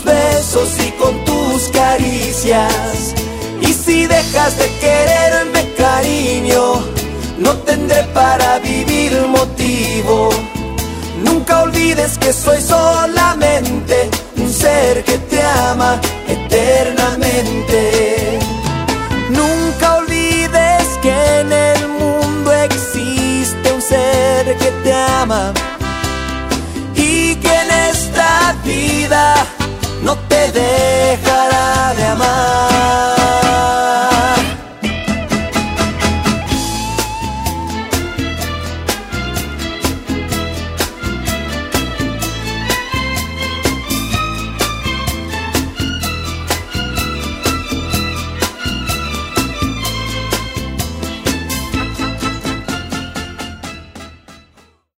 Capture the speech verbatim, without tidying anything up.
tus besos y con tus caricias. Y si dejas de quererme, cariño, no tendré para vivir motivo. Nunca olvides que soy solamente un ser que te ama eternamente.